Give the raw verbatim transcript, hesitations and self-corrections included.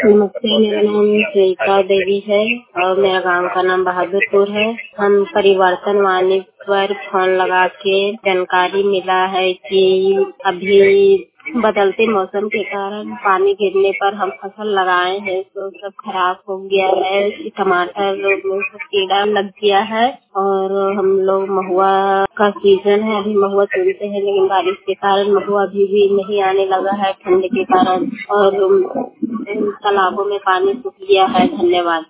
नमस्ते, मेरा नाम श्वेता देवी है और मेरा गांव का नाम बहादुरपुर है। हम परिवर्तन वाणी पर फोन लगा के जानकारी मिला है कि अभी बदलते मौसम के कारण पानी गिरने पर हम फसल लगाए हैं तो सब खराब हो गया है। टमाटर में सब कीड़ा लग गया है और हम लोग महुआ का सीजन है, अभी महुआ चुनते हैं, लेकिन बारिश के कारण महुआ अभी भी नहीं आने लगा है ठंड के कारण और तालाबों में पानी सूख गया है। धन्यवाद।